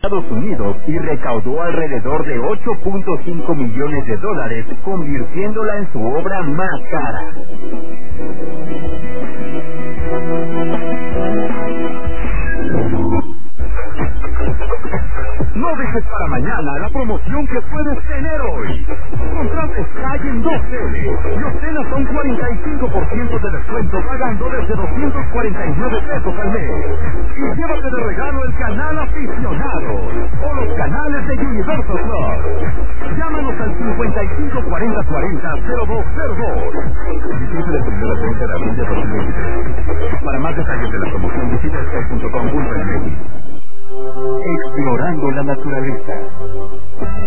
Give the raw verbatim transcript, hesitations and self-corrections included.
Estados Unidos y recaudó alrededor de ocho punto cinco millones de dólares, convirtiéndola en su obra más cara. No dejes para mañana la promoción que puedes tener hoy. Contrate Sky en dos L y obtén hasta un cuarenta y cinco por ciento de descuento pagando desde doscientos cuarenta y nueve pesos al mes. Y llévate de regalo el canal aficionado o los canales de Universal Plus. Llámanos al cincuenta y cinco cuarenta cuarenta cero dos cero dos. Vigencia del primero al treinta de abril de dos mil veintitrés. Para más detalles de la promoción visita sky punto com punto m x. Explorando la naturaleza.